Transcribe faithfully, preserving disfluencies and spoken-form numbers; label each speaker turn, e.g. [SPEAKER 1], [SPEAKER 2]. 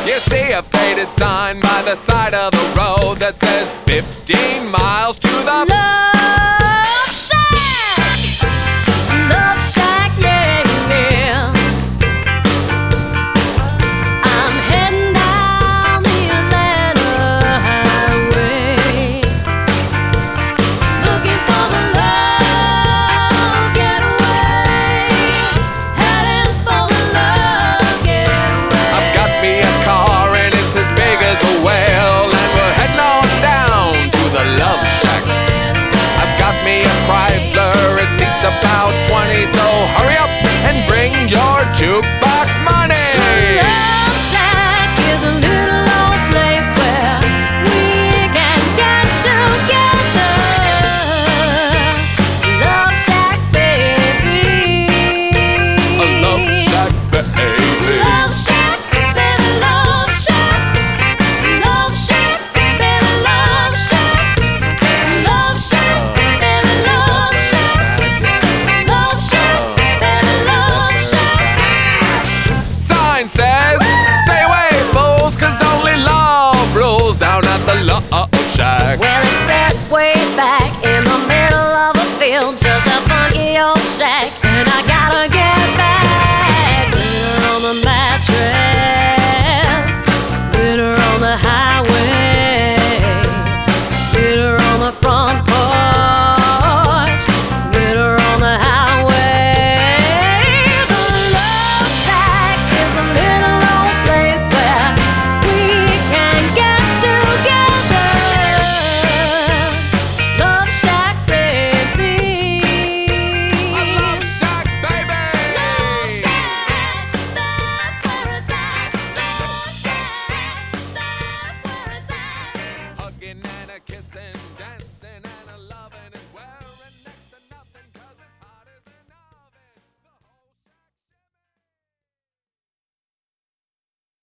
[SPEAKER 1] You see a faded sign by the side of the road that says fifteen miles to the
[SPEAKER 2] Love Shack. Love Shack, yeah, yeah. I'm heading down the Atlanta highway, looking for the love getaway, heading for the love getaway.
[SPEAKER 1] I've got me a car and it's as big as a whale, and we're heading on down to the Love Shack. I've got me a Chrysler, it seats about twenty, so hurry up and bring your jukebox money.
[SPEAKER 2] Love Shack is a little old place where we can get together. Love Shack, baby.
[SPEAKER 1] A Love Shack, baby.
[SPEAKER 2] Love Shack, baby, Love Shack. Love Shack, baby, Love Shack. Love Shack, baby, Love Shack. Love Shack, baby, Love Shack.
[SPEAKER 1] Sign says, stay away, fools, cause only love rules down at the Love Shack.
[SPEAKER 2] Well, it's set way back in the middle of a field, just a funky old shack, and I gotta get back. Glitter on the mattress, glitter on the highway, glitter on the front porch, glitter on the highway. The Love Shack is a little old place where we can get together. Love Shack, baby.
[SPEAKER 1] A Love Shack, baby.
[SPEAKER 2] Love Shack, that's where it's at. Love Shack, that's where it's at.
[SPEAKER 1] Hugging and a kissing.